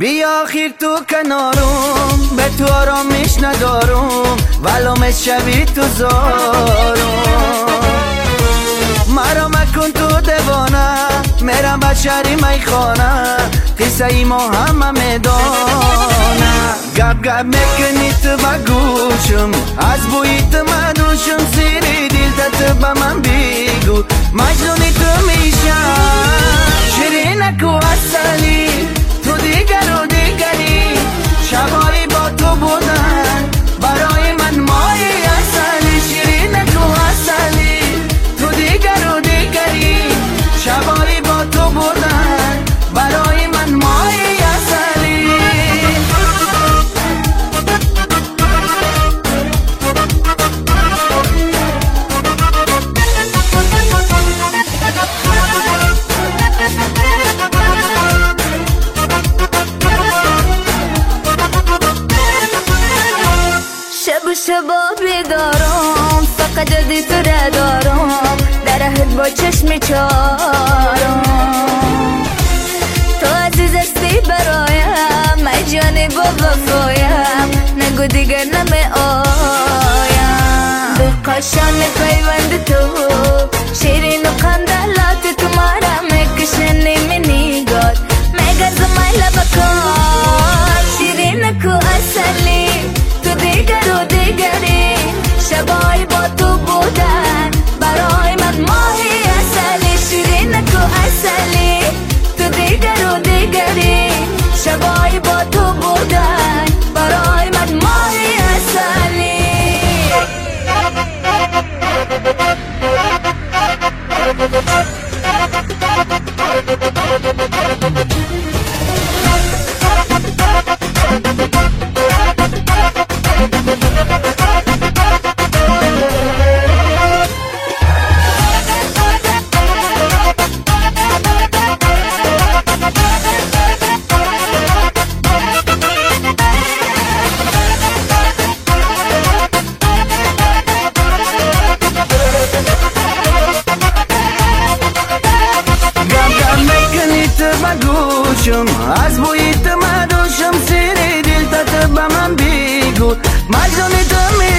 بیا خیر تو کنارم، به تو آرامش ندارم، ولامت شوی تو زارم. مرا مکن تو دیوانه، میرم بشری میخانه، قصه ای ما همه میدانه. گپ گپ میکنی تو بگوشم، از بوی تو مدوشم، زیر دل تو به من بگو مجنونی تو میشم. شیرینک و اصلی تو دیگر و دیگری، شبایی با تو بودن برای من مای اصلی. شیرینک و اصلی تو دیگر و دیگری، شبایی با تو بودن برای من مای اصلی. شبا بیدارم، فقط جدی تو را دارم، در حد با چشم چارم. تو عزیز استی برایم، ای جانی با وفایم، نگو دیگر نمی آیم. به قشان پیوند تو، شیرین و خندلات تو مرا میکشنی منیگات، میگرز میل بکن. شیرینک و اصلی تو دیگر و دیگری، شبایی با تو بودن برای من ماهی اصلی. شیرینک و اصلی تو دیگر و دیگری، شبایی با تو بودن برای من ماهی اصلی. از بوی تو مدوشم، زیر دل تو به من بگو مجنون تو